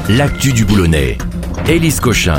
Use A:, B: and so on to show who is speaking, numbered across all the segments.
A: l'actu du Boulonnais. Élise Cochin.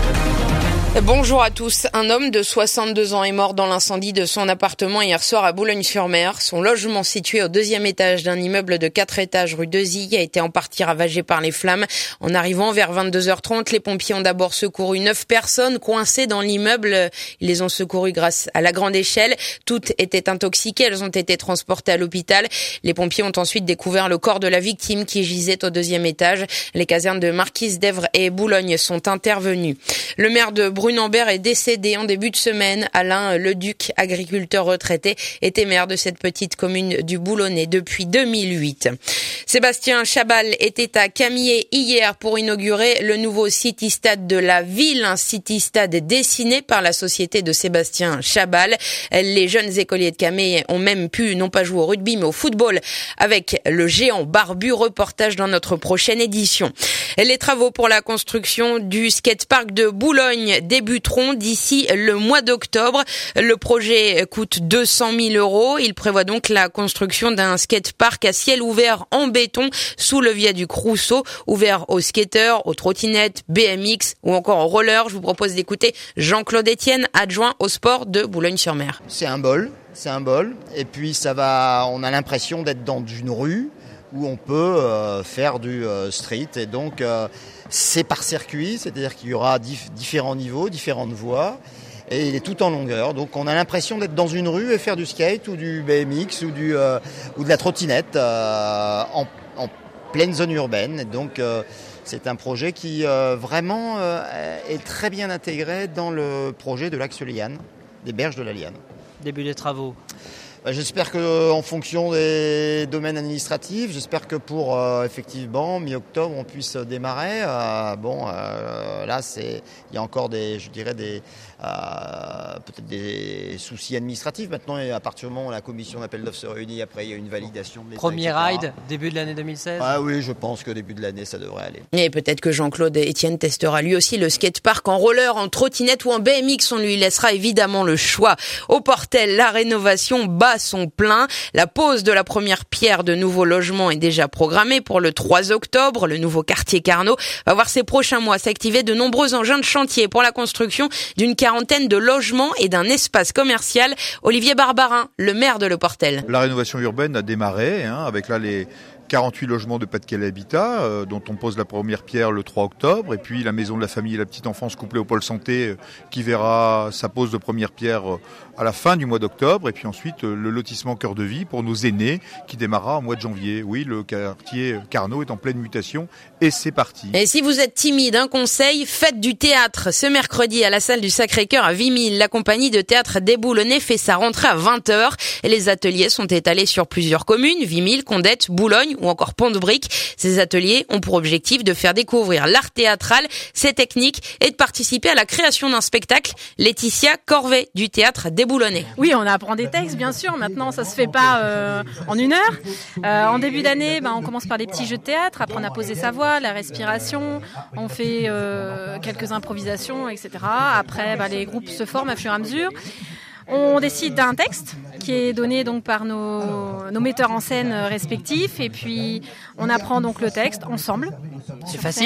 B: Bonjour à tous. Un homme de 62 ans est mort dans l'incendie de son appartement hier soir à Boulogne-sur-Mer. Son logement situé au 2e étage d'un immeuble de 4 étages rue Dezy a été en partie ravagé par les flammes. En arrivant vers 22h30, les pompiers ont d'abord secouru 9 personnes coincées dans l'immeuble. Ils les ont secourues grâce à la grande échelle. Toutes étaient intoxiquées. Elles ont été transportées à l'hôpital. Les pompiers ont ensuite découvert le corps de la victime qui gisait au 2e étage. Les casernes de Marquise d'Èvre et Boulogne sont intervenues. Le maire de Brunambert est décédé en début de semaine. Alain Leduc, agriculteur retraité, était maire de cette petite commune du Boulonnais depuis 2008. Sébastien Chabal était à Camillé hier pour inaugurer le nouveau City Stade de la ville, un City Stade dessiné par la société de Sébastien Chabal. Les jeunes écoliers de Camillé ont même pu non pas jouer au rugby mais au football avec le géant barbu. Reportage dans notre prochaine édition. Les travaux pour la construction du skatepark de Boulogne débuteront d'ici le mois d'octobre. Le projet coûte 200 000 €. Il prévoit donc la construction d'un skatepark à ciel ouvert en béton sous le viaduc Rousseau, ouvert aux skateurs, aux trottinettes, BMX ou encore aux rollers. Je vous propose d'écouter Jean-Claude Etienne, adjoint au sport de Boulogne-sur-Mer.
C: C'est un bol. Et puis on a l'impression d'être dans une rue où on peut faire du street. Et donc c'est par circuit, c'est-à-dire qu'il y aura différents niveaux, différentes voies. Et il est tout en longueur. Donc on a l'impression d'être dans une rue et faire du skate ou du BMX ou de la trottinette en pleine zone urbaine. Donc c'est un projet qui vraiment est très bien intégré dans le projet de l'axe Liane, des berges de la Liane.
D: Début des travaux.
C: J'espère qu'en fonction des domaines administratifs, j'espère que pour effectivement mi-octobre on puisse démarrer. Là il y a encore peut-être des soucis administratifs. Maintenant, à partir du moment où la commission d'appel d'offres se réunit, après il y a une validation de l'État.
D: Premier ride, début de l'année 2016.
C: Ah oui, je pense que début de l'année ça devrait aller.
B: Et peut-être que Jean-Claude Etienne testera lui aussi le skatepark en roller, en trottinette ou en BMX. On lui laissera évidemment le choix. Au Portel, la rénovation bat son plein. La pose de la première pierre de nouveaux logements est déjà programmée pour le 3 octobre. Le nouveau quartier Carnot va voir ces prochains mois s'activer de nombreux engins de chantier pour la construction d'une quarantaine de logements et d'un espace commercial. Olivier Barbarin, le maire de Le Portel.
E: La rénovation urbaine a démarré avec là les 48 logements de Pas-de-Calais Habitat, dont on pose la première pierre le 3 octobre, et puis la maison de la famille et la petite enfance couplée au pôle santé qui verra sa pose de première pierre à la fin du mois d'octobre, et puis ensuite le lotissement Cœur de Vie pour nos aînés qui démarrera au mois de janvier. Oui, le quartier Carnot est en pleine mutation et c'est parti.
B: Et si vous êtes timide, un conseil, faites du théâtre. Ce mercredi à la salle du Sacré-Cœur à Vimille, la compagnie de théâtre des Boulonnais fait sa rentrée à 20h. Et les ateliers sont étalés sur plusieurs communes, Vimille, Condette, Boulogne ou encore Pont-de-Brique. Ces ateliers ont pour objectif de faire découvrir l'art théâtral, ses techniques et de participer à la création d'un spectacle. Laetitia Corvet du théâtre des Boulonnais.
F: Oui, on apprend des textes bien sûr. Maintenant, ça se fait pas en une heure. En début d'année, on commence par des petits jeux de théâtre. Après, on a posé sa voix, la respiration. On fait quelques improvisations, etc. Après, les groupes se forment à fur et à mesure. On décide d'un texte qui est donné donc par nos metteurs en scène respectifs et puis on apprend donc le texte ensemble.
D: C'est facile ?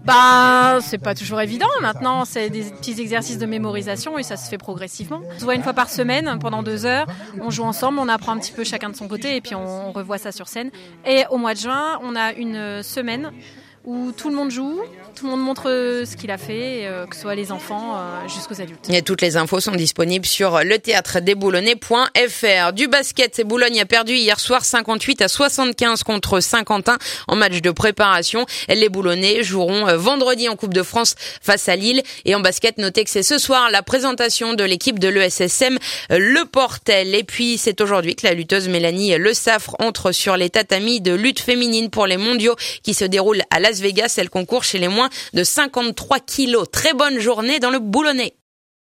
F: C'est pas toujours évident. Maintenant, c'est des petits exercices de mémorisation et ça se fait progressivement. On se voit une fois par semaine pendant 2 heures. On joue ensemble, on apprend un petit peu chacun de son côté et puis on revoit ça sur scène. Et au mois de juin, on a une semaine où tout le monde joue, tout le monde montre ce qu'il a fait, que ce soit les enfants jusqu'aux adultes.
B: Et toutes les infos sont disponibles sur letheatredesboulonnais.fr. Du basket, Boulogne a perdu hier soir 58-75 contre Saint-Quentin en match de préparation. Les Boulonnais joueront vendredi en Coupe de France face à Lille. Et en basket, notez que c'est ce soir la présentation de l'équipe de l'ESSM Le Portel. Et puis c'est aujourd'hui que la lutteuse Mélanie Le Saffre entre sur les tatamis de lutte féminine pour les mondiaux qui se déroulent à Las Vegas. Elle concourt chez les moins de 53 kilos. Très bonne journée dans le Boulonnais.